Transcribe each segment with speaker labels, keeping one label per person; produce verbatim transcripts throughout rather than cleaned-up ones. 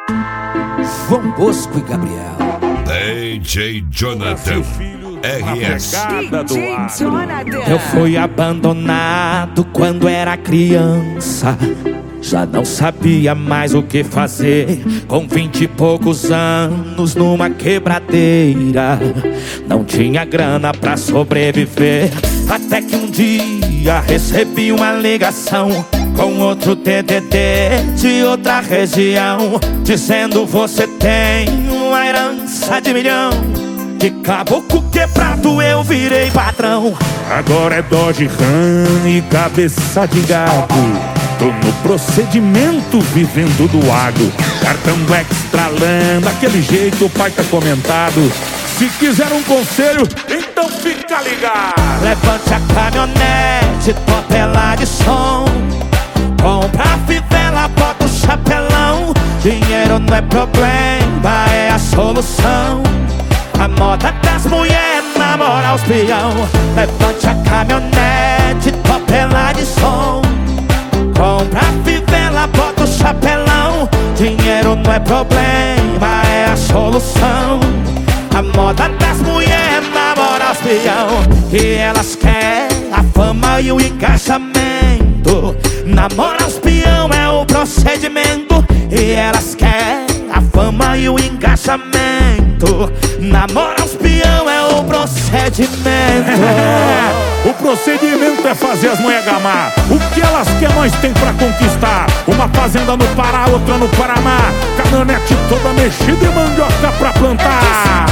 Speaker 1: João Bosco e Gabriel.
Speaker 2: D J Jonathan R S.
Speaker 3: D J Jonathan.
Speaker 1: Eu fui abandonado quando era criança. Já não sabia mais o que fazer. Com vinte e poucos anos numa quebradeira. Não tinha grana pra sobreviver. Até que um dia recebi uma ligação com outro D D D de outra região, dizendo: você tem uma herança de milhão. De caboclo quebrado eu virei patrão.
Speaker 4: Agora é Dodge Ram e cabeça de gato. Tô no procedimento vivendo do agro. Cartão estralando, aquele jeito o pai tá comentado. Se quiser um conselho, então fica ligado.
Speaker 1: Levante a caminhonete, topela de som. Compra a fivela, bota o chapelão. Dinheiro não é problema, é a solução. A moda das mulheres namora os peão. Levante a caminhonete, topela de som. Compra a fivela, bota o chapelão. Dinheiro não é problema, é a solução. A moda das mulheres namora os peão. E elas querem a fama e o encaixamento. Namora os peão é o procedimento. E elas querem a fama e o encaixamento. Namora os peão é o procedimento.
Speaker 4: O procedimento é fazer as mulheres gamar. O que elas querem nós tem pra conquistar. Uma fazenda no Pará, outra no Paraná. Caminhonete toda mexida e mandioca pra plantar.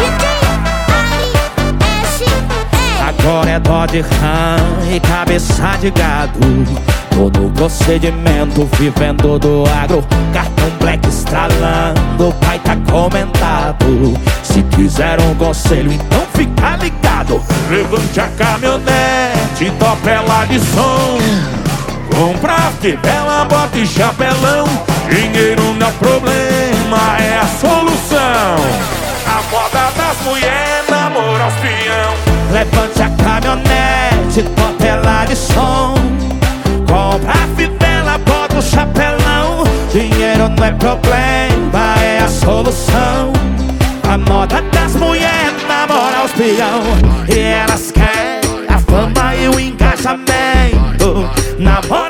Speaker 1: Agora é Dodge Ram e cabeça de gado. Tô no procedimento vivendo do agro. Cartão black estralando, o pai tá comentado. Se quiser um conselho, então fica ligado.
Speaker 4: Levante a caminhonete, topela de som. Compra a fivela, bota e chapelão. Dinheiro não é problema, é a solução. A moda das mulheres namora os peão.
Speaker 1: Levante a caminhonete, topela de som. Compra a fivela, bota o chapelão. Dinheiro não é problema, é a solução. A moda das mulheres namora os peão. E elas querem a fama e o engajamento. Namora